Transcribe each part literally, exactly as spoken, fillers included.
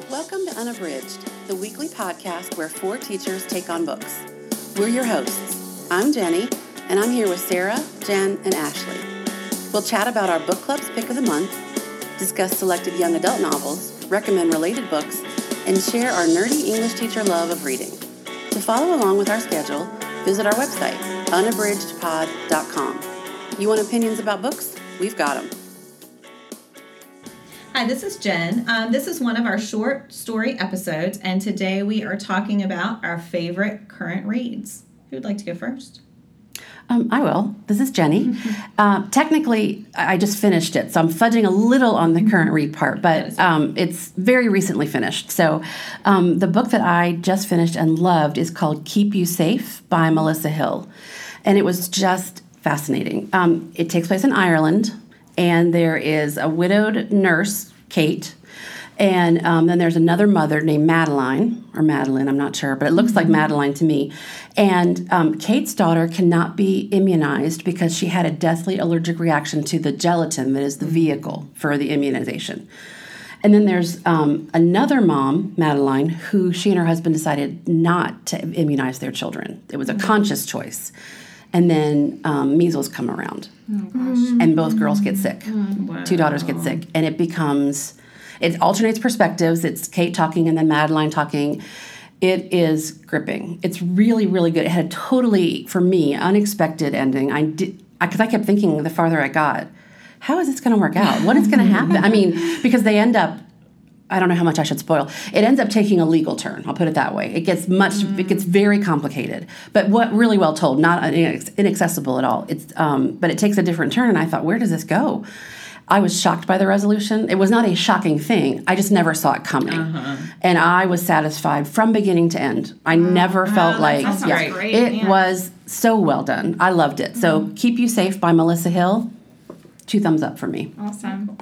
Welcome to Unabridged, the weekly podcast where four teachers take on books. We're your hosts. I'm Jenny, and I'm here with Sarah, Jen, and Ashley. We'll chat about our book club's pick of the month, discuss selected young adult novels, recommend related books, and share our nerdy English teacher love of reading. To follow along with our schedule, visit our website, unabridged pod dot com. You want opinions about books? We've got them. Hi, this is Jen. Um, this is one of our short story episodes, and today we are talking about our favorite current reads. Who would like to go first? Um, I will. This is Jenny. uh, technically, I just finished it, so I'm fudging a little on the current read part, but um, it's very recently finished. So um, the book that I just finished and loved is called Keep You Safe by Melissa Hill, and it was just fascinating. Um, it takes place in Ireland, and there is a widowed nurse, Kate, and um, then there's another mother named Madeline, or Madeline, I'm not sure, but it looks like Madeline to me. And um, Kate's daughter cannot be immunized because she had a deathly allergic reaction to the gelatin that is the vehicle for the immunization. And then there's um, another mom, Madeline, who she and her husband decided not to immunize their children. It was a conscious choice. And then um, measles come around, oh, gosh. and both girls get sick. Wow. Two daughters get sick, and it becomes, it alternates perspectives. It's Kate talking and then Madeline talking. It is gripping. It's really, really good. It had a totally, for me, unexpected ending. I did, because I, I kept thinking the farther I got, how is this going to work out? What is going to happen? I mean, because they end up, I don't know how much I should spoil. It ends up taking a legal turn. I'll put it that way. It gets much. Mm. It gets very complicated, but what really well told, not inaccessible at all. It's um, but it takes a different turn. And I thought, where does this go? I was shocked by the resolution. It was not a shocking thing. I just never saw it coming, uh-huh. and I was satisfied from beginning to end. I mm. never felt oh, like yeah, great. it yeah. was so well done. I loved it. Mm. So, Keep You Safe by Melissa Hill. Two thumbs up for me. Awesome.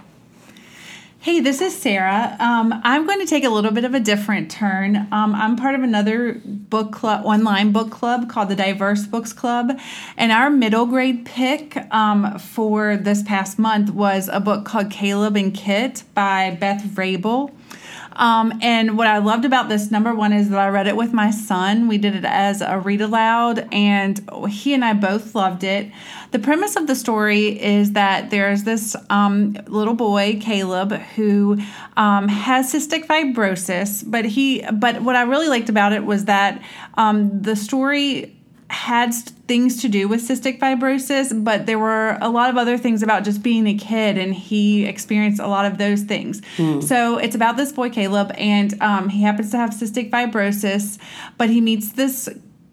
Hey, this is Sarah. Um, I'm going to take a little bit of a different turn. Um, I'm part of another book club, online book club called the Diverse Books Club. And our middle grade pick um, for this past month was a book called Caleb and Kit by Beth Vrabel. Um, and what I loved about this, number one, is that I read it with my son. We did it as a read aloud, and he and I both loved it. The premise of the story is that there's this um, little boy, Caleb, who um, has cystic fibrosis. But he, but what I really liked about it was that um, the story had things to do with cystic fibrosis, but there were a lot of other things about just being a kid, and he experienced a lot of those things. Mm. So it's about this boy, Caleb, and um, he happens to have cystic fibrosis, but he meets this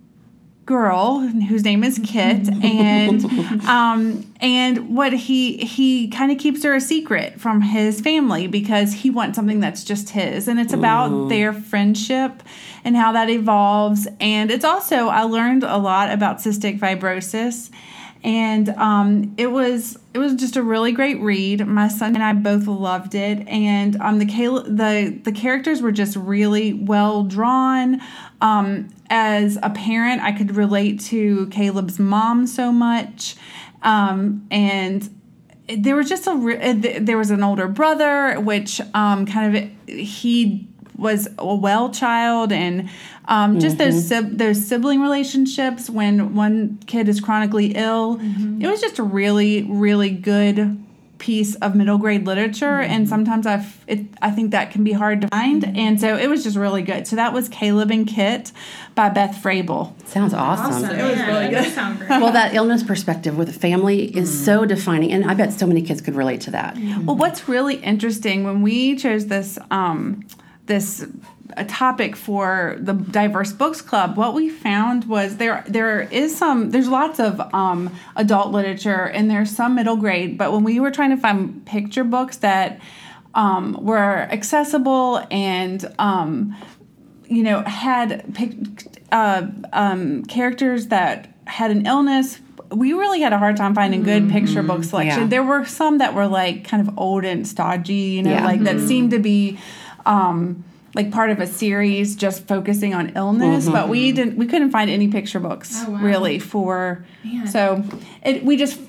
girl whose name is Kit, and um, and what he he kind of keeps her a secret from his family because he wants something that's just his, and it's about Ooh. their friendship and how that evolves. And it's also, I learned a lot about cystic fibrosis, and um, it was it was just a really great read. My son and I both loved it, and um, the the the characters were just really well drawn. Um, as a parent, I could relate to Caleb's mom so much, um, and there was just a there was an older brother, which um, kind of he was a well child, and um, just mm-hmm. those sib- those sibling relationships when one kid is chronically ill. Mm-hmm. It was just a really really good piece of middle grade literature, mm-hmm. and sometimes I it I think that can be hard to find, mm-hmm. and so it was just really good. So that was Caleb and Kit by Beth Vrabel. Sounds awesome. awesome. It was really good. Sound great. Well, that illness perspective with a family is mm-hmm. so defining, and I bet so many kids could relate to that. Mm-hmm. Well, what's really interesting when we chose this um, this a topic for the Diverse Books Club, what we found was there there is some there's lots of um, adult literature, and there's some middle grade, but when we were trying to find picture books that um, were accessible and um, you know had pic- uh, um, characters that had an illness, we really had a hard time finding good mm-hmm. picture book selection. Yeah. There were some that were like kind of old and stodgy, you know, yeah. like mm-hmm. that seemed to be um, like part of a series just focusing on illness, mm-hmm. but we didn't we couldn't find any picture books oh, wow. really for Man. so it we just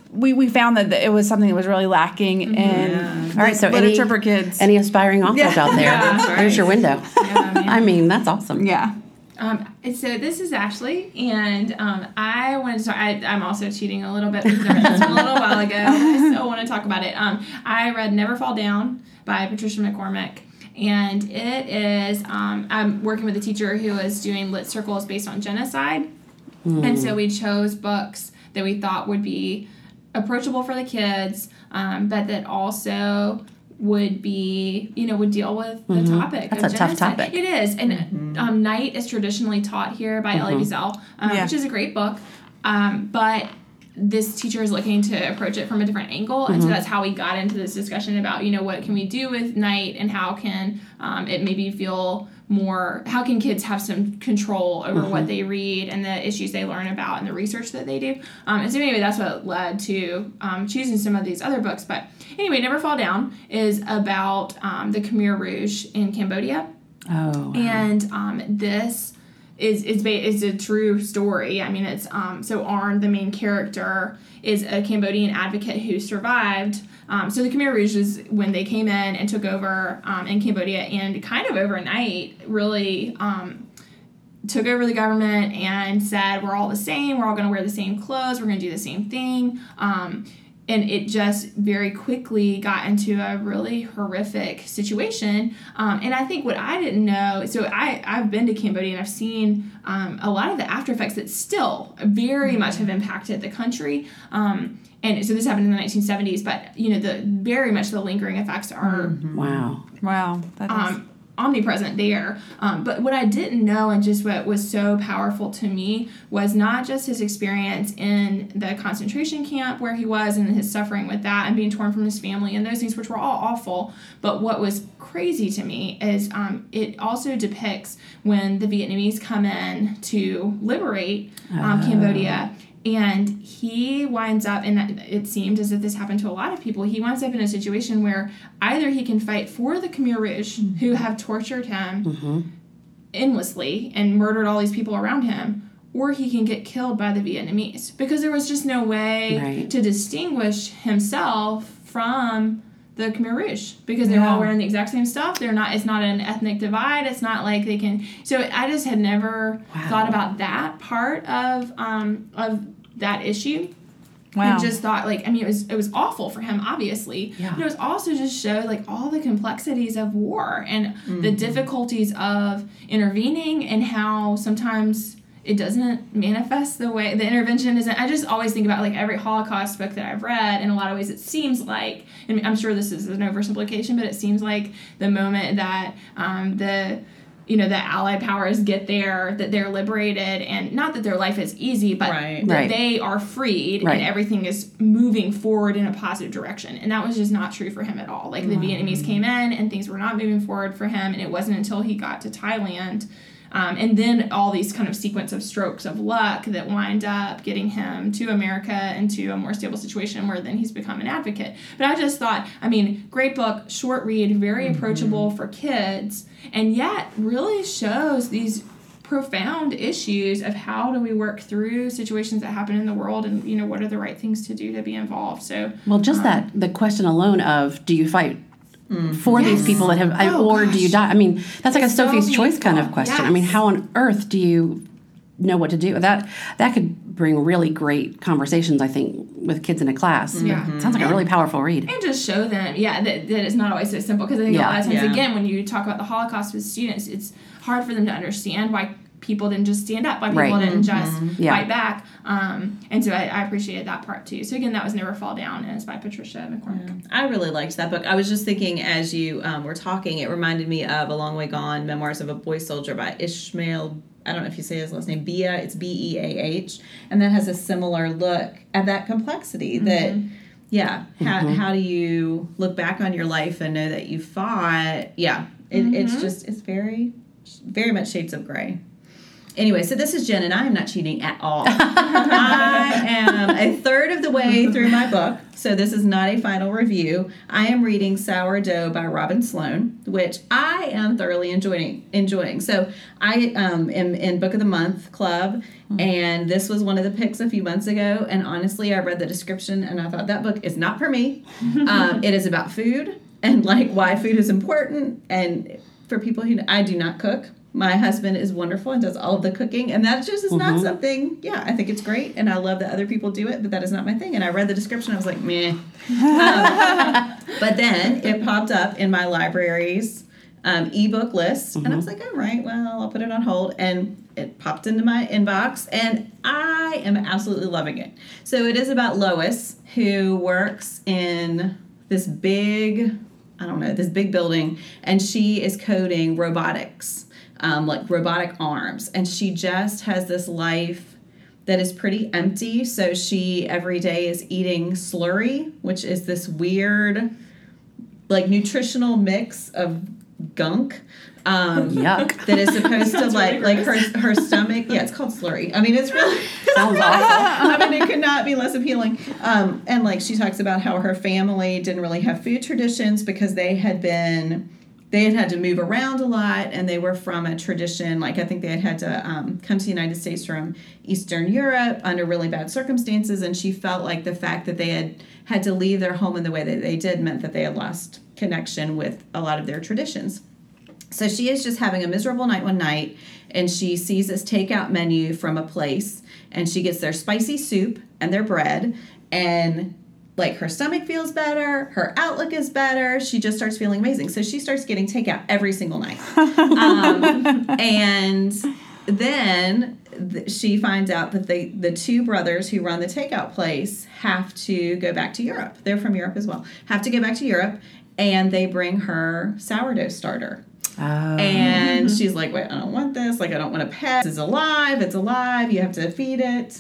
we, we found that it was something that was really lacking in Yeah. All right, so literature any, for kids. any aspiring authors Yeah. out there, Yeah, that's right. there's your window. Yeah, man. I mean, that's awesome. Yeah. Um, so this is Ashley, and um, I wanted to talk. I, I'm also cheating a little bit because I read this one a little while ago. I still want to talk about it. Um, I read Never Fall Down by Patricia McCormick, and it is. Um, I'm working with a teacher who is doing lit circles based on genocide, mm. and so we chose books that we thought would be approachable for the kids, um, but that also would be, you know, would deal with the mm-hmm. topic That's of a genocide. tough topic. It is. And Mm-hmm. um, Night is traditionally taught here by Mm-hmm. Elie Wiesel, um, Yeah. which is a great book. Um, but this teacher is looking to approach it from a different angle. And Mm-hmm. so that's how we got into this discussion about, you know, what can we do with Night and how can um, it maybe feel more, how can kids have some control over Mm-hmm. what they read and the issues they learn about and the research that they do. Um, and so anyway, that's what led to um, choosing some of these other books. But anyway, Never Fall Down is about um, the Khmer Rouge in Cambodia. Oh. And um, this is is ba- is a true story. I mean, it's um, so Arn, the main character, is a Cambodian advocate who survived. Um, so the Khmer Rouge is when they came in and took over um, in Cambodia, and kind of overnight, really um, took over the government and said, "We're all the same. We're all going to wear the same clothes. We're going to do the same thing." Um, And it just very quickly got into a really horrific situation. Um, and I think what I didn't know, so I, I've been to Cambodia and I've seen um, a lot of the after effects that still very mm-hmm. much have impacted the country. Um, and so this happened in the nineteen seventies, but, you know, the very much the lingering effects are Mm-hmm. Wow. Wow. That is... um, omnipresent there. Um, but what I didn't know and just what was so powerful to me was not just his experience in the concentration camp where he was and his suffering with that and being torn from his family and those things, which were all awful. But what was crazy to me is um, it also depicts when the Vietnamese come in to liberate um, Oh. Cambodia. And he winds up, and it seemed as if this happened to a lot of people, he winds up in a situation where either he can fight for the Khmer Rouge, mm-hmm. who have tortured him mm-hmm. endlessly and murdered all these people around him, or he can get killed by the Vietnamese. Because there was just no way right. to distinguish himself from the Khmer Rouge, because they're Yeah. all wearing the exact same stuff. They're not. It's not an ethnic divide. It's not like they can. So I just had never wow. thought about that part of um of that issue. Wow. And just thought, like, I mean, it was it was awful for him, obviously. Yeah. But it was also just showed, like, all the complexities of war and Mm-hmm. the difficulties of intervening and how sometimes it doesn't manifest the way the intervention isn't. I just always think about, like, every Holocaust book that I've read. In a lot of ways, it seems like, and I'm sure this is an oversimplification, but it seems like the moment that um, the you know, the Allied powers get there, that they're liberated, and not that their life is easy, but right. that Right. they are freed right. and everything is moving forward in a positive direction. And that was just not true for him at all. Like, mm-hmm. the Vietnamese came in and things were not moving forward for him, and it wasn't until he got to Thailand Um, and then all these kind of sequence of strokes of luck that wind up getting him to America and to a more stable situation where then he's become an advocate. But I just thought, I mean, great book, short read, very mm-hmm. approachable for kids, and yet really shows these profound issues of how do we work through situations that happen in the world, and, you know, what are the right things to do to be involved. So, well, just um, that, the question alone of, do you fight Mm-hmm. for Yes. these people that have, Oh, or do you die? I mean, that's like It's a so Sophie's Choice kind of meaningful. question. Yes. I mean, how on earth do you know what to do? That that could bring really great conversations, I think, with kids in a class. Yeah. It sounds like a really powerful read. And just show them, yeah, that, that it's not always so simple. Because I think Yeah. a lot of times, Yeah. again, when you talk about the Holocaust with students, it's hard for them to understand why people didn't just stand up, why people Right. didn't just Yeah. fight back. Um, and so I, I appreciated that part too. So again, that was Never Fall Down, and it's by Patricia McCormick. Yeah. I really liked that book. I was just thinking as you um, were talking, it reminded me of A Long Way Gone, Memoirs of a Boy Soldier by Ishmael, I don't know if you say his last name, Bia, it's B E A H, and that has a similar look at that complexity Mm-hmm. that, yeah, how, Mm-hmm. how do you look back on your life and know that you fought? Yeah, it, Mm-hmm. it's just, it's very, very much shades of gray. Anyway, so this is Jen, and I am not cheating at all. I am a third of the way through my book, so this is not a final review. I am reading Sourdough by Robin Sloan, which I am thoroughly enjoying. enjoying. So I um, am in Book of the Month Club, and this was one of the picks a few months ago, and honestly, I read the description, and I thought that book is not for me. Um, it is about food, and like why food is important, and for people who, I do not cook. My husband is wonderful and does all of the cooking, and that just is mm-hmm. not something, yeah, I think it's great, and I love that other people do it, but that is not my thing. And I read the description, I was like, meh. um, but then it popped up in my library's um, ebook list, mm-hmm. and I was like, all right, well, I'll put it on hold, and it popped into my inbox, and I am absolutely loving it. So it is about Lois, who works in this big, I don't know, this big building, and she is coding robotics. Um, like robotic arms, and she just has this life that is pretty empty. So she every day is eating slurry, which is this weird, like nutritional mix of gunk. Um, Yuck. That is supposed to like like her her stomach. Yeah, it's called slurry. I mean, it's really sounds awful. I mean, it could not be less appealing. Um, and like she talks about how her family didn't really have food traditions because they had been. They had had to move around a lot, and they were from a tradition, like I think they had had to um, come to the United States from Eastern Europe under really bad circumstances, and she felt like the fact that they had had to leave their home in the way that they did meant that they had lost connection with a lot of their traditions. So she is just having a miserable night one night, and she sees this takeout menu from a place, and she gets their spicy soup and their bread, and like her stomach feels better, her outlook is better, she just starts feeling amazing. So she starts getting takeout every single night. um, and then th- she finds out that they, the two brothers who run the takeout place have to go back to Europe. They're from Europe as well. Have to go back to Europe, and they bring her sourdough starter. Oh. And she's like, wait, I don't want this. Like, I don't want a pet. It's alive. It's alive. You have to feed it.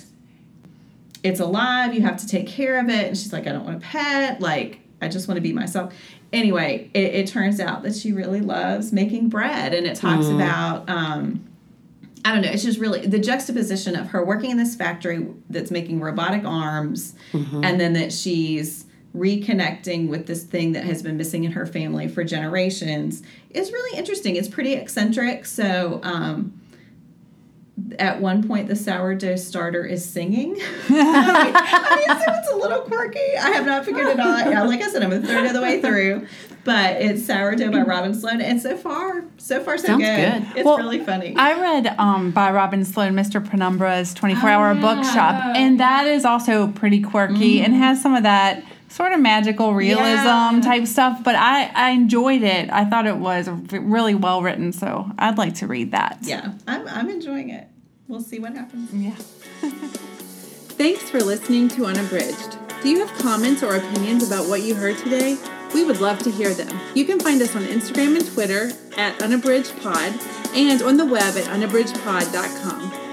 It's alive, you have to take care of it. And she's like, I don't want a pet. Like, I just want to be myself. Anyway, it, it turns out that she really loves making bread. And it talks mm. about, um, I don't know, it's just really the juxtaposition of her working in this factory that's making robotic arms, mm-hmm. and then that she's reconnecting with this thing that has been missing in her family for generations is really interesting. It's pretty eccentric. So, um, at one point, the sourdough starter is singing. I mean, so it's a little quirky. I have not figured it out. Yeah, like I said, I'm a third of the way through. But it's Sourdough by Robin Sloan. And so far, so far, so Sounds good. good. It's well, really funny. I read um, by Robin Sloan, Mister Penumbra's twenty-four hour oh, yeah. bookshop. And that is also pretty quirky mm-hmm. and has some of that sort of magical realism yeah. type stuff. But I, I enjoyed it. I thought it was really well written. So I'd like to read that. Yeah, I'm, I'm enjoying it. We'll see what happens. Yeah. Thanks for listening to Unabridged. Do you have comments or opinions about what you heard today? We would love to hear them. You can find us on Instagram and Twitter at unabridgedpod and on the web at unabridgedpod dot com.